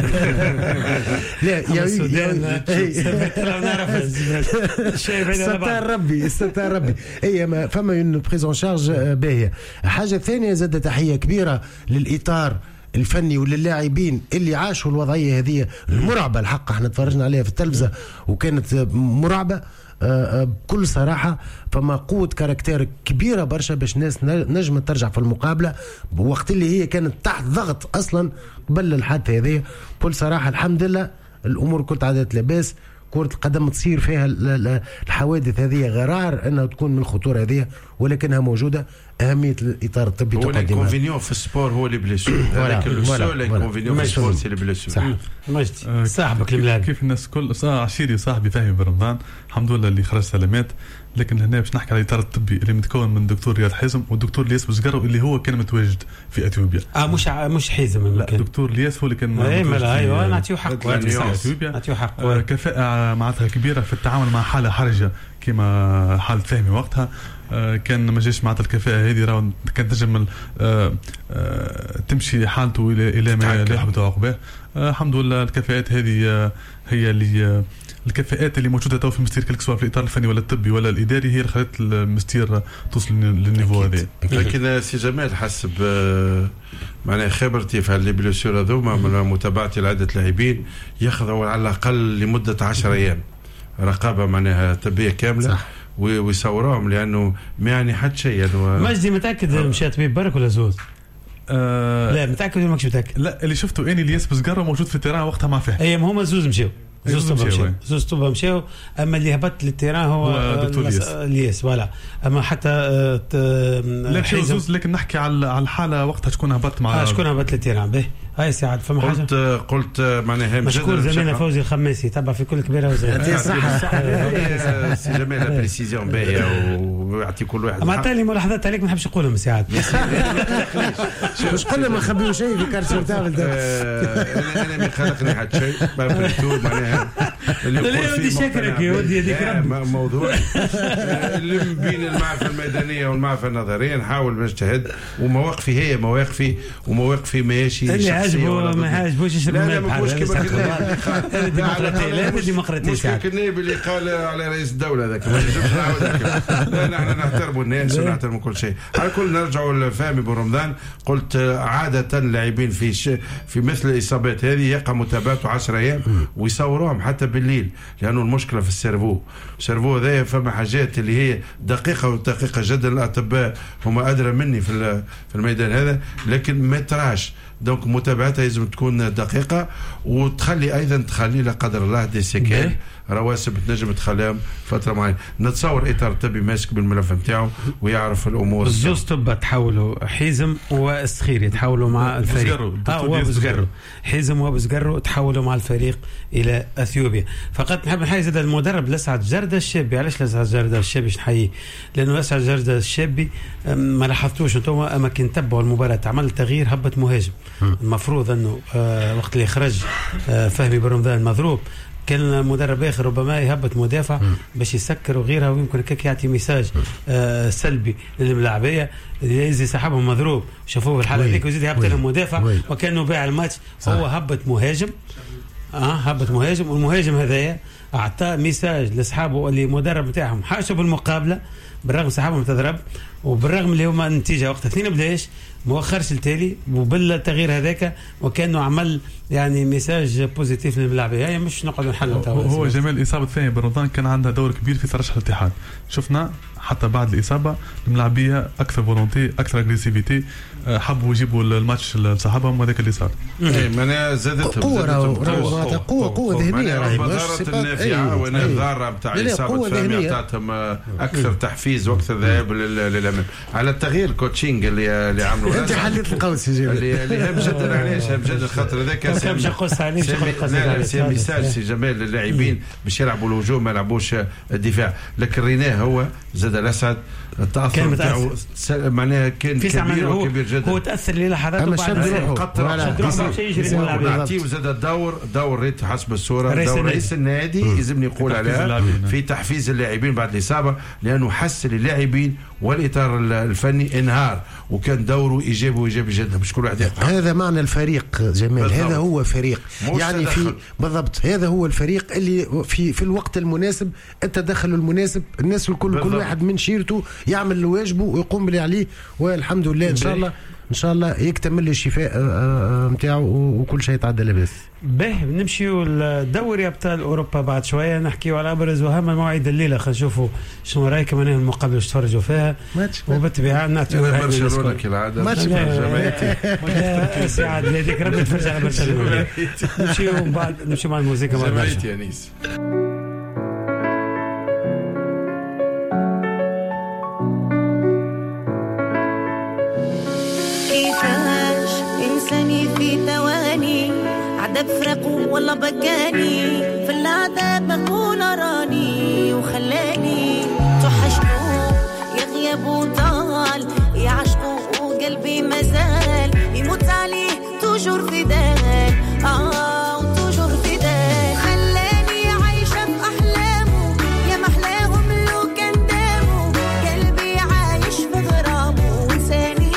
لا يا السودان ستار ربي ستار ربي. اي ما فما اون بريزون شارج باهيه. حاجه ثانيه زاد تحيه كبيره للاطار الفني وللاعبين اللي عاشوا الوضعيه هذه المرعبه. الحق احنا تفرجنا عليها في التلفزه وكانت مرعبه بكل صراحة. فما قوة كاركتير كبيرة برشا باش ناس نجمت ترجع في المقابلة بوقت اللي هي كانت تحت ضغط أصلا قبل الحادثة هذه. بكل صراحة الحمد لله الأمور كنت عادت لباس. كرة القدم تصير فيها الحوادث هذه غرار أنها تكون من الخطورة هذه ولكنها موجودة. أهمية الإطار الطبي هو الانكونفينيون في السبور هو اللي بليسور. هذاك السول انكونفينيون في السبور سي اللي بليسور. مجدي صاحبك الملاعب كيف الناس كل عشيري صاحبي فهمي برمضان الحمد لله اللي خرج سلامات. لكن هنا باش نحكي على الاطار الطبي اللي متكون من دكتور رياض حازم والدكتور الياس بوزقرو اللي هو كان متواجد في اثيوبيا. اه مش ع... مش حازم المكان. دكتور الياس هو اللي كان متواجد. ايوه نعطيه حقه اثيوبيا. نعطيه حقه. آه كفاءه معناتها كبيره في التعامل مع حاله حرجه كما حالة فهمي وقتها. آه كان ما جاش معناتها الكفاءه هذه راهو كانت تنجم آه آه تمشي حالته الى الى ما لا يحدث عقباه. آه الحمد لله الكفاءات هذه آه هي اللي آه الكفاءات اللي موجوده تو في المستير كل سواء في الاطار الفني ولا الطبي ولا الاداري هي اللي خلت المستير توصل للنيفو هذا. لكن سي جمال حسب معناها خبرتي في هاللي بلوسيور هذوما من متابعتي لعده لاعبين ياخذوا على الاقل لمده عشرة ايام رقابه معناها طبيه كامله. صح. ويصوروهم لانه ما يعني حد شيء. مجدي متاكد مشى طبيب برك ولا زوز؟ آه لا متاكد ولا ماكش متاكد؟ لا اللي شفته اني الياس بوزقرو موجود في التيران وقتها ما فيه. اي هما زوز مشاو زوز طبا مشاو زوز طبا مشاو. اما اللي هبط للتيران هو دكتور الياس فوالا. اما حتى لا زوز. لكن نحكي على على الحاله وقتها شكون هبط مع آه شكون هبط للتيران به. هاي سعد فما حاجه قلت قلت معناها مشكور زميلنا فوزي الخماسي تبع في كل كبيره وصغيره. صح سي جمال بريسيزيون باهيه ويعطي كل واحد. ما تالي ملاحظات عليك ما نحبش نقولهم سعد. مش قلنا ما نخبيو شيء في كارسير تابل. انا ما خلقني حد شيء بابريتو معناها اللي ودي شكرك يا ودي هذيك ربي موضوع اللي بين المعرفه الميدانيه والمعرفه النظريه نحاول نجتهد. ومواقفي هي مواقفي ومواقفي ماشي اللي عجبه ما عجبوش يشرب لا لا مش كيما الديمقراطيه. لا الديمقراطيه مش كيما النائب اللي قال على رئيس الدوله ذاك ما نجمش نعاود. لا نحن نحترموا الناس ونحترموا كل شيء. على كل نرجعوا لفهمي برمضان. قلت عاده اللاعبين في ش... في مثل الاصابات هذه يقع متابعته عشرة ايام ويصوروهم حتى بالليل لانه المشكله في السيرفو. السيرفو هذا فما حاجات اللي هي دقيقه ودقيقه جدا. الاطباء هم ادرى مني في في الميدان هذا لكن ما تراش. دونك متابعتها لازم تكون دقيقه وتخلي ايضا تخلي لا قدر الله دي سيكال رواسب تنجم تخليهم فتره معينه. نتصور اطار طبي ماسك بالملف نتاعو ويعرف الامور. زوز طب تحولوا حزم والسخيري تحولوا مع الفريق. اه وبزقرو حزم وبزقرو تحولوا مع الفريق الى اثيوبيا. فقط نحب نحيي زاد المدرب لسعد جردة الشابي. علاش لسعد جردة الشابي نحييه؟ لانه لسعد جردة الشابي ما لاحظتوش انتم اما كي نتبعوا المباراه عمل تغيير هبط مهاجم. المفروض انه آه وقت اللي خرج آه فهمي برمضان مضروب كان مدرب اخر ربما يهبط مدافع باش يسكر وغيرها ويمكن كيك يعطي ميساج آه سلبي للملاعبيه يزي سحبهم مضروب شافوه في الحاله هذيك وزيد يهبط لهم مدافع وكانه باع الماتش. هو هبط مهاجم اه هبط مهاجم والمهاجم هذايا اعطى ميساج لاصحابه اللي مدرب نتاعهم حاشوا بالمقابله بالرغم سحبهم تضرب وبالرغم اللي هما النتيجه وقت اثنين بلاش مؤخرش التالي وبالتغيير هذاك وكانه عمل يعني ميساج بوزيتيف للملاعبيه هي مش نقعد نحلوا. هو, هو جمال اصابه ثاني برمضان كان عندها دور كبير في ترشح الاتحاد. شفنا حتى بعد الاصابه الملاعبيه اكثر فولونتي اكثر اجريسيفيتي حبوا يجيبوا الماتش لصاحبهم وهذاك اللي صار. اي معناها زادت قوه قوه قوه قوه ذهنيه راهي مش النافعه وانا الضاره نتاع الاصابه الفاميه تاعتهم اكثر تحفيز واكثر ذهاب للامام على التغيير كوتشينج اللي اللي عملوا. انت حليت القوس يا جمال اللي هام جدا. علاش هام جدا خاطر هذاك مش قص عليه سي ميساج سي جمال للاعبين باش يلعبوا الهجوم ما يلعبوش الدفاع. لكن ريناه هو زاد الاسعد التاثر نتاعو معناها كان كبير وكبير جدا. هو تاثر للحظات وبعد قطر نعطيو زاد الدور دور ريت حسب الصوره دور رئيس النادي يلزم يقول عليها في تحفيز اللاعبين بعد الاصابه لانه حس للاعبين والاطار الفني انهار وكان دوره ايجابي وايجابي جدا مش كل واحد يقع. هذا معنى الفريق جمال بالضبط. هذا هو فريق يعني في بالضبط هذا هو الفريق اللي في في الوقت المناسب التدخل المناسب الناس الكل بالضبط. كل واحد من شيرته يعمل واجبه ويقوم باللي عليه والحمد لله ان شاء الله ان شاء الله يكتمل الشفاء نتاعو وكل شيء يتعدى لاباس. باهي نمشيو لدوري ابطال اوروبا بعد شويه نحكيو على ابرز واهم المواعيد الليله. خلينا نشوفوا شنو رايكم انا المقابله باش تفرجوا فيها وبالطبيعه نعطيو برشلونه كالعاده ماتش جماعتي سعاد هذيك ربي تفرج على برشلونه. نمشيو من بعد نمشيو مع الموسيقى مع جماعتي انيس. في ثواني عذاب فرقوا والله بقاني في العذاب بقول راني وخلاني توحشنو يغيب وطال يعشقو وقلبي مازال يموت عليه توجور في دال اه وتوجور في دال خلاني عايشة في أحلامه يا محلاهم لو كان دامه قلبي عايش في غرامه وانساني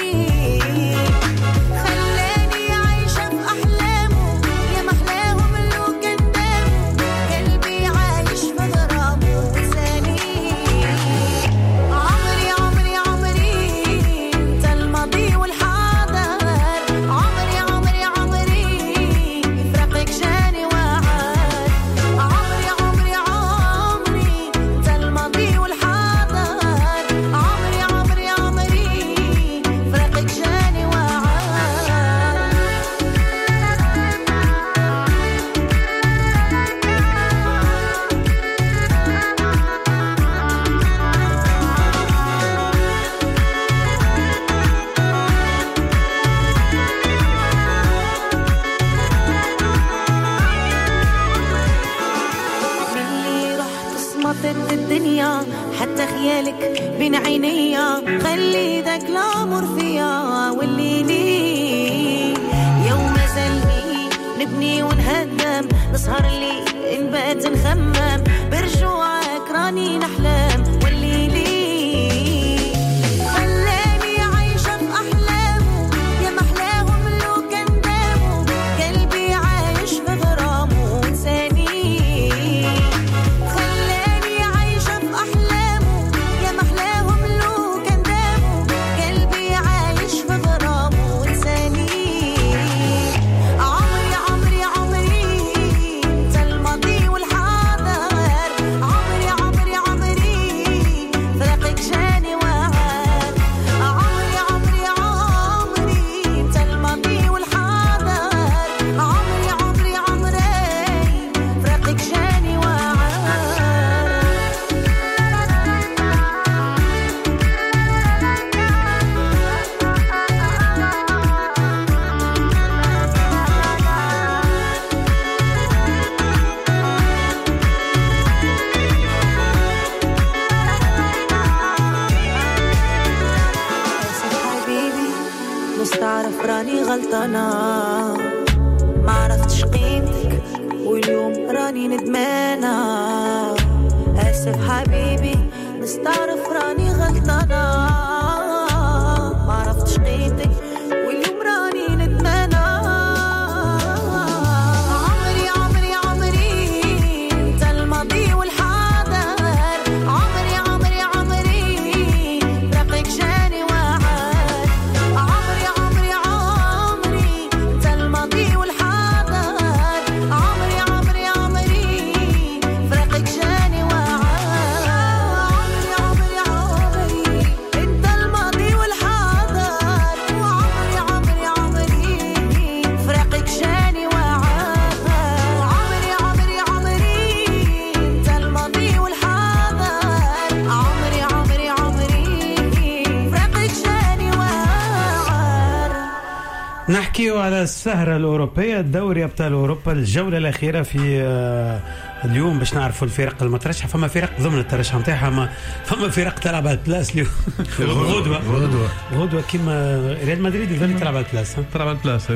حتى خيالك بين عينيا خلي ذاك الامر فيا واللي لي يوم زلني نبني ونهدم نسهر اللي نبات نخمم برجوعك راني نحلم واللي لي خلاني عايشة في أحلامه يا محلاهم لو كان دامه قلبي عايش في غرامه وانساني ما عرفتش قيمتك واليوم راني ندمانة آسف حبيبي نستعرف راني غلطانة ما عرفتش قيمتك واليوم راني ندمانة عمري عمري عمري انت الماضي والحاضر عمري عمري عمري رقيك جاي نحكيو على السهرة الأوروبية، الدوري أبطال أوروبا، الجولة الأخيرة في اليوم باش نعرفوا الفرق المترشحة. فما فرق ضمن الترشح نتاعها، ما فما فرق تلعب على البلاس اليوم. غدوة غدوة غدوة كيما ريال مدريد يظل تلعب على البلاس، تلعب على البلاس.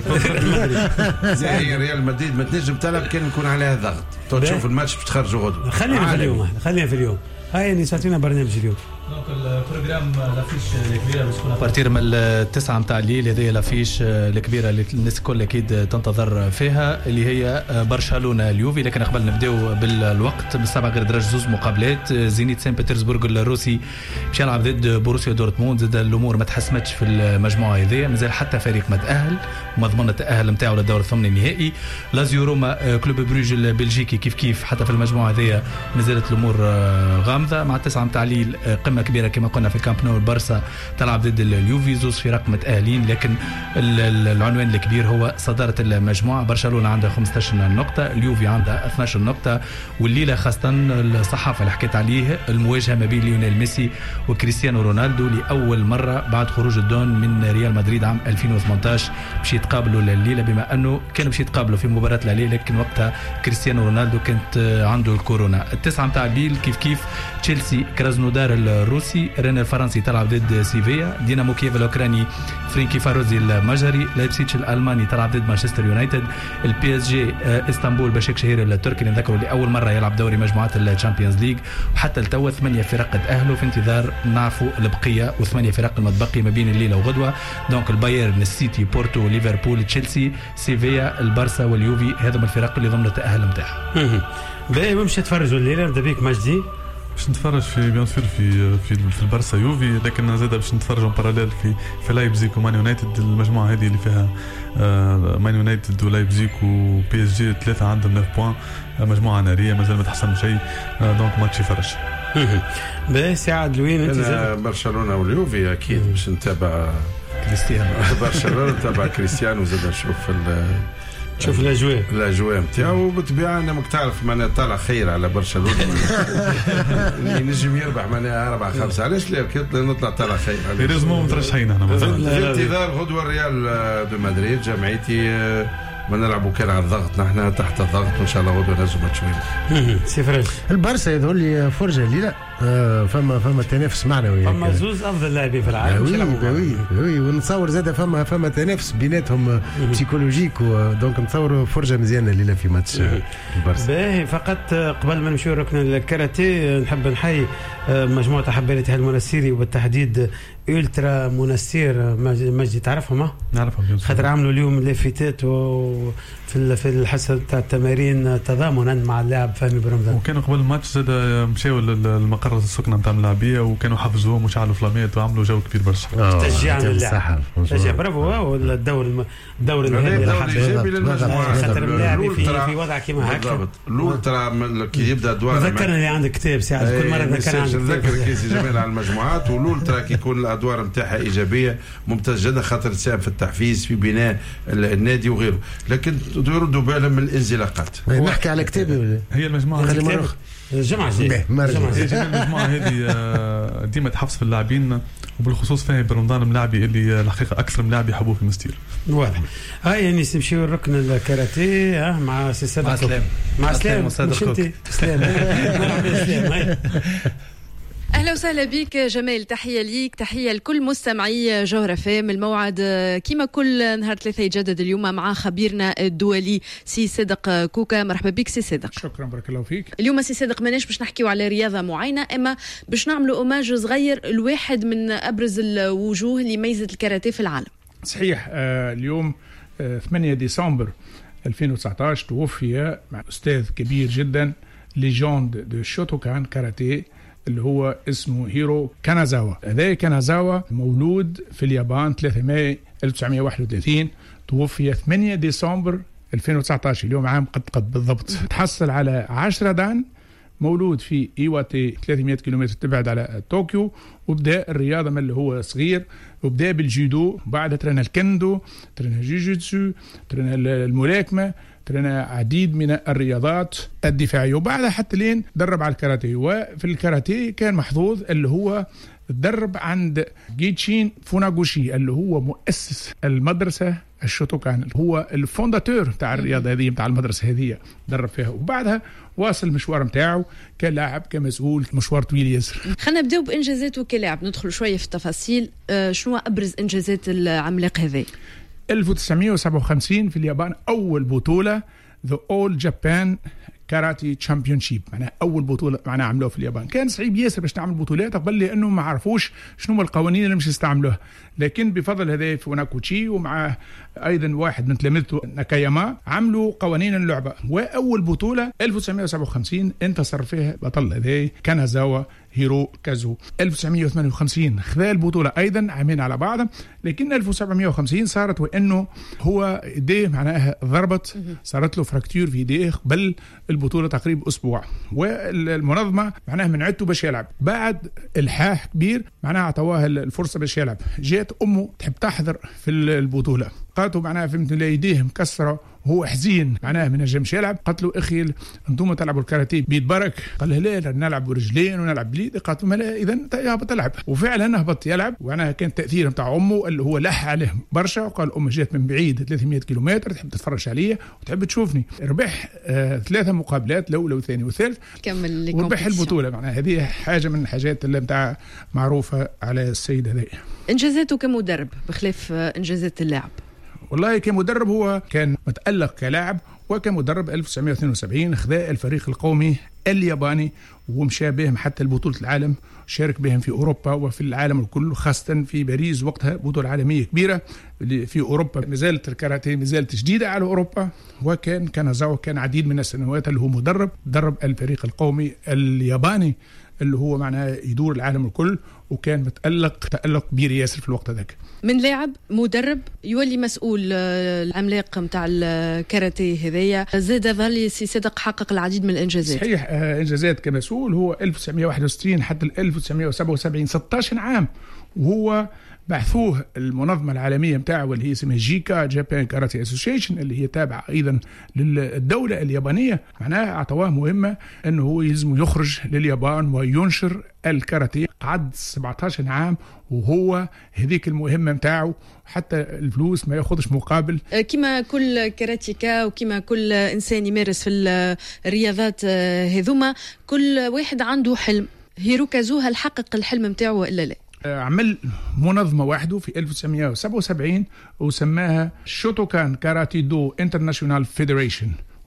هي ريال مدريد ما تنجم تلعب كان يكون عليها ضغط، تشوف الماتش باش تخرجوا غدوة. خلينا في اليوم، خلينا في اليوم. هاي نساتينا برنامج اليوم. دونك البروغرام لافيش الكبيره باش تكون بارتير من التسعة متاع الليل. هذه لافيش الكبيره اللي الناس الكل اكيد تنتظر فيها، اللي هي برشلونه اليوفي. لكن قبل نبداو بالوقت، بالسبعه غير درجه زوز مقابلات. زينيت سان بطرسبورغ الروسي باش يلعب ضد بوروسيا دورتموند. زاد الامور ما تحسمتش في المجموعه هذه، مازال حتى فريق ما تاهل ومضمون التاهل نتاعو للدور الثماني النهائي. لازيو روما كلوب بروج البلجيكي كيف كيف حتى في المجموعه هذه مازالت الامور غامضه. مع التسعه متاع الليل قمه كبيره كما قلنا في الكامب نو، البارسا تلعب ضد اليوفي، زوز فرق متأهلين. لكن العنوان الكبير هو صدارة المجموعة. برشلونة عندها خمسة عشر نقطة، اليوفي عندها اثني عشر نقطة. والليلة خاصة الصحافة اللي حكيت عليه، المواجهة ما بين ليونيل ميسي وكريستيانو رونالدو لأول مرة بعد خروج الدون من ريال مدريد عام ألفين وثمانية عشر. باش يتقابلوا الليلة، بما أنه كانوا باش يتقابلوا في مباراة العلي، لكن وقتها كريستيانو رونالدو كانت عنده الكورونا. التسعة متاع الليل كيف كيف تشيلسي كرازنودار الروسي، رين الفرنسي تلعب ضد سيفيا، دينامو كييف الاوكراني فرينكي فاروزي المجري، لايبسيتش الالماني تلعب ضد مانشستر يونايتد، البي اس جي اسطنبول بشيك شهير التركي اللي نذكروا لاول مره يلعب دوري مجموعات الشامبيونز ليج. وحتى التو ثمانيه فرق تاهلوا، في انتظار نعرفوا البقيه وثمانيه فرق المتبقي ما بين الليله وغدوه. دونك البايرن، السيتي، بورتو، ليفربول، تشيلسي، سيفيا، البارسا واليوفي، هذوما الفرق اللي ضمن التاهل نتاعها. باهي باش تتفرجوا الليله. نبدا بيك مجدي. باش نتفرج في بيان سور في في في البارسا يوفي، لكن زاد باش نتفرجوا باراليل في في لايبزيغ ومان يونايتد. المجموعه هذه اللي فيها مان يونايتد ولايبزيغ وبي اس جي ثلاثه عندهم تسعة بوان، مجموعه ناريه مازال ما تحسن شيء. دونك ماتش يفرج. باهي سعد لوين انت؟ برشلونه واليوفي اكيد باش نتابع كريستيانو. برشلونه نتابع كريستيانو، زاد نشوف شوف الاجواء الاجواء نتاعو. بالطبيعه انا ماك تعرف معناها طالع خير على برشلونه. نجم يربح معناها أربعة خمسة، علاش لا نطلع طالع خير عليه. لازم مترشحين احنا في انتظار غدوه الريال دو مدريد. جمعيتي ما نلعبوا كان على الضغط، نحن تحت الضغط، وان شاء الله غدوه نجم تشوين. سي فريش البارسا يظهر لي فرجه الليله. آه فما فما تنافس معنوي، فما زوز افضل لاعبين في العالم. وي وي وي ونتصور زاد فما فما تنافس بيناتهم بسيكولوجيك، ودونك نتصور فرجه مزيانه الليله في ماتش البارسا. باهي فقط قبل ما نمشيو ركن الكاراتيه، نحب نحيي مجموعه احباء الاتحاد المنستيري وبالتحديد الترا منستير. مجدي تعرفهم؟ نعرفهم خاطر عملوا اليوم لافيتات وفي في الحصه تاع التمارين تضامنا مع اللاعب فهمي برمضان. وكانوا قبل الماتش زاد مشاو للمقر السكنه نتاع اللاعبيه، وكانوا حفزوهم وشعلوا فلاميات وعملوا جو كبير برشا. تشجيع للاعب، تشجيع برافو. الدور الدور النهائي خاطر اللاعب في في وضع كيما هكا. الولترا كي يبدا ادوار، ذكرنا اللي عندك كتاب ساعات كل مره ذكر عندك نذكر كيسي جمال على المجموعات. والولترا كي يكون الادوار نتاعها ايجابيه ممتاز جدا، خاطر تساهم في التحفيز في بناء النادي وغيره. لكن يردوا بالهم من الانزلاقات. نحكي على كتابي. هي المجموعه الجمعه الجايه المجموعه هذه ديما تحفز في اللاعبين، وبالخصوص فاهم برمضان ملاعبي اللي الحقيقه اكثر ملاعب يحبوه في المستير. واضح. هاي يعني نمشيو الركن الكاراتيه ها مع سي سلام. مع سلام مع سلام سلام. أهلا وسهلا بك جمال. تحية ليك، تحية لكل مستمعي جوهر فام. الموعد كما كل نهار ثلاثة يجدد اليوم مع خبيرنا الدولي سي صدق كوكا. مرحبا بك سي صدق. شكرا، بارك الله فيك. اليوم سي صدق ماناش باش نحكيو على رياضة معينة، أما باش نعملوا أوماج صغير لواحد من أبرز الوجوه اللي ميزت الكاراتيه في العالم. صحيح. آه اليوم آه ثمانية ديسمبر ألفين وتسعة عشر توفي مع أستاذ كبير جدا، ليجوند دو شوتوكان كاراتيه، اللي هو اسمه هيرو كانازاوا. هذا كانازاوا مولود في اليابان ثلاثة مايو ألف وتسعمائة وواحد وثلاثين، توفي ثمانية ديسمبر ألفين وتسعة عشر، اليوم عام قد قد بالضبط. تحصل على عشرة دان، مولود في إيواتي ثلاثمائة كيلومتر تبعد على طوكيو، وبدأ الرياضة من اللي هو صغير، وبدأ بالجودو، بعد ترينا الكندو، ترينا جيجيتسو، ترينا الملاكمة، ترينا عديد من الرياضات الدفاعية، وبعدها حتى لين درب على الكاراتيه. وفي الكاراتيه كان محظوظ اللي هو تدرب عند جيتشين فوناغوشي اللي هو مؤسس المدرسة الشوتوكان، هو الفونداتور بتاع الرياضة هذه بتاع المدرسة هذه، درب فيها وبعدها واصل المشوار متاعه كلاعب كمسؤول، مشوار طويل ياسر. خلينا نبداو بانجازاته كلاعب، ندخل شويه في التفاصيل. آه شنو ابرز انجازات العملاق هذا؟ ألف وتسعمائة وسبعة وخمسين في اليابان اول بطوله ذا اول جابان كاراتي تشامبيونشيب، معناها اول بطوله معناها عملوها في اليابان. كان صعيب ياسر باش تعمل بطولات قبل لانه ما عرفوش شنو القوانين اللي مش يستعملوها، لكن بفضل هذا فوناكوتشي ومع ايضا واحد من تلامذته ناكاياما عملوا قوانين اللعبه. واول بطوله ألف وتسعمائة وسبعة وخمسين انتصر فيها بطل هذا كانازاوا هيرو كازو. ألف وتسعمائة وثمانية وخمسين خذا البطوله ايضا عامين على بعض، لكن ألف وسبعمائة وخمسين صارت وانه هو ايديه معناها ضربت، صارت له فراكتور في ايديه قبل البطوله تقريبا اسبوع، والمنظمه معناها منعته باش يلعب. بعد الحاح كبير معناها عطواه الفرصه باش يلعب. جات امه تحب تحضر في البطوله، قالت معناها فهمت يديه مكسره وهو حزين معناها من نجمش يلعب. قالت له اخي انتم تلعبوا الكاراتيه بيد برك؟ قال له لا نلعب برجلين ونلعب باليد. قالت له لا اذا اهبط تلعب. وفعلا هبط يلعب، ومعناها كان التاثير نتاع امه اللي هو لح عليه برشا، وقال امي جات من بعيد ثلاثمائة كيلومتر تحب تتفرج عليا وتحب تشوفني. ربح آه ثلاثه مقابلات، الاولى والثانيه والثالث، كمل وربح البطوله. معناها هذه حاجه من الحاجات اللي نتاع معروفه على السيد هذا. انجازاته كمدرب بخلاف انجازات اللاعب؟ والله كمدرب هو كان متألق كلاعب، وكمدرب ألف وتسعمائة واثنين وسبعين خذا الفريق القومي الياباني ومشى بهم حتى البطولة العالم، شارك بهم في أوروبا وفي العالم الكل، خاصة في باريس وقتها بطولة عالمية كبيرة في أوروبا. مازالت الكاراتيه مازالت جديدة على أوروبا، وكان كانازاوا كان عديد من السنوات اللي هو مدرب درب الفريق القومي الياباني اللي هو معناه يدور العالم الكل، وكان متألق تألق كبير ياسر في الوقت هذاك. من لاعب مدرب يولي مسؤول العملاق نتاع الكاراتيه هذايا، زاد ظل سي صدق حقق العديد من الانجازات. صحيح، انجازات كمسؤول هو ألف وتسعمائة وواحد وستين حتى ألف وتسعمائة وسبعة وسبعين ستة عشر عام، وهو بعثوه المنظمة العالمية متاعه واللي هي اسمها جيكا جابان كاراتيه اسوسيشن اللي هي تابعة أيضا للدولة اليابانية. معناها أعطواه مهمة أنه هو يلزم يخرج لليابان وينشر الكاراتيه. قعد سبعة عشر عام وهو هذيك المهمة متاعه، حتى الفلوس ما ياخذش مقابل. كما كل كاراتيكا وكما كل إنسان يمارس في الرياضات هذوما، كل واحد عنده حلم. هيرو كازو هل حقق الحلم متاعه وإلا لا؟ عمل منظمة وحده في ألف وتسعمائة وسبعة وسبعين وسماها شوتوكان كاراتي دو انترناشونال فيدريشن.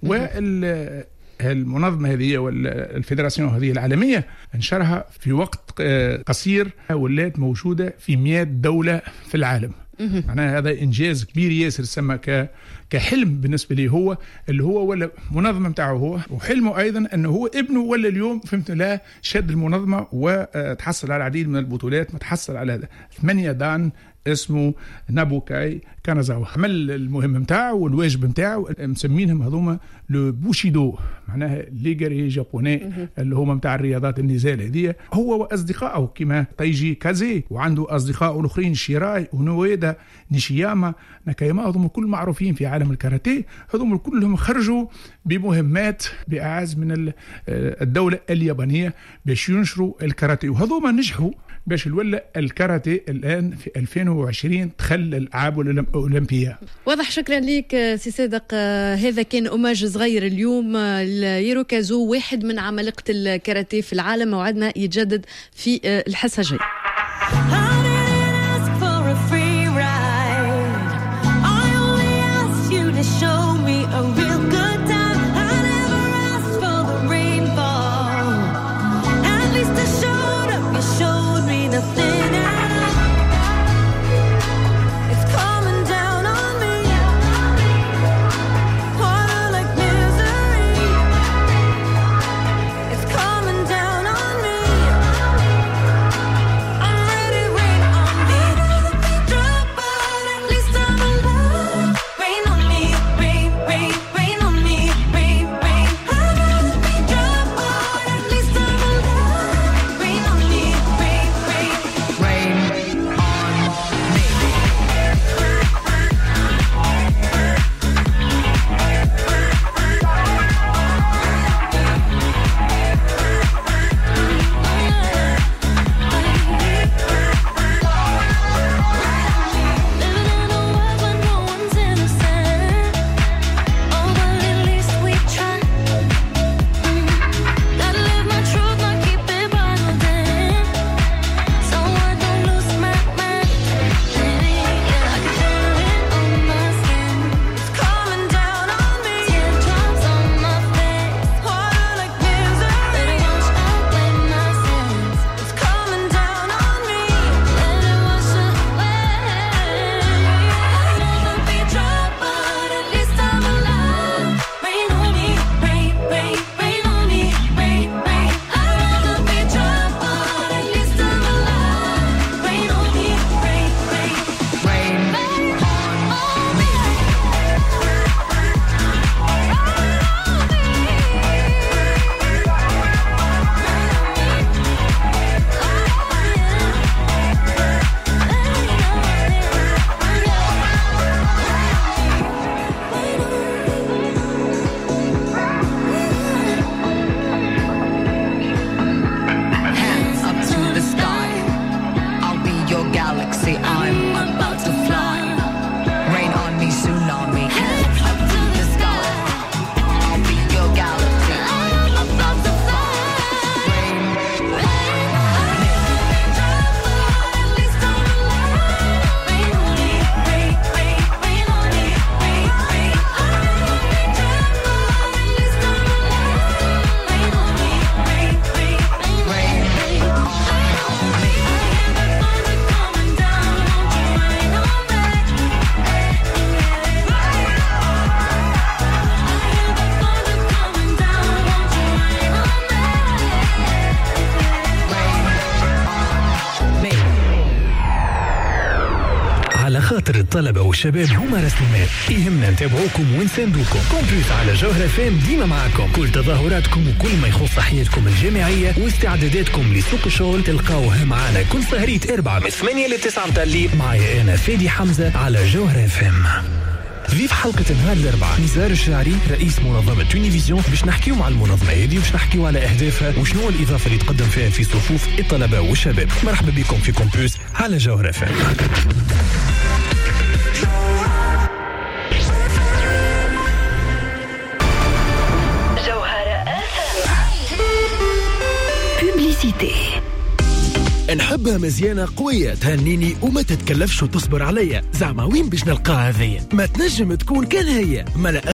والمنظمة هذه والفيدراسيون هذه العالمية انشرها في وقت قصير، ولات موجودة في مئة دولة في العالم. معناها هذا إنجاز كبير ياسر، سمى ك كحلم بالنسبة لي هو اللي هو ولا منظمة متاعه هو، وحلمه أيضا أنه هو ابنه ولا اليوم فهمت لا شد المنظمة وتحصل على العديد من البطولات، متحصل على ثمانية دان اسمه نابوكاي كانازاوا. عمل المهمة متاعه والواجب متاعه، مسمينهم هذوما لو بوشيدو، معناها ليغاري جابوني اللي هما متاع الرياضات النزال هذه. هو وأصدقائه كما تايجي كازي، وعنده أصدقائه الآخرين شيراي ونويدا نيشياما ناكاياما، هذوما كل معروفين في عالم الكاراتيه. هذوما كلهم خرجوا بمهمات بأعز من الدولة اليابانية باش ينشروا الكاراتيه، وهذوما نجحوا باش الولا الكاراتيه الآن في ألفين وعشرين دخل الألعاب الأولمبية. واضح. شكرا لك سي صادق. هذا كان أماج صغير اليوم لهيرو كازو، واحد من عمالقة الكاراتيه في العالم، موعدنا يتجدد في الحصة الجاية. Ready, ready. خاطر الطلبة والشباب هما راس المال. يهمنا نتابعوكم ونساندوكم. كومبلوس على جوهرة فام ديما معاكم. كل تظاهراتكم وكل ما يخص حياتكم الجامعية واستعداداتكم لسوق الشغل تلقاوها معنا كل سهرية أربعة من ثمانية لتسعة متاع الليل. معايا أنا فادي حمزة على جوهرة فام. في حلقة نهار الأربعاء نزار الشاعري رئيس منظمة تونيفيزيون باش نحكيو مع المنظمة هذه وباش نحكيو على أهدافها وشنو الإضافة اللي تقدم فيها في صفوف الطلبة والشباب. مرحبا بكم في كومبوس على جوهرة فام. جوهرة بوبليسيتي. نحبها مزيانة قوية تهنيني وما تتكلفش وتصبر عليا. زعما وين باش نلقاها هذيا؟ ما تنجم تكون كان هي. ما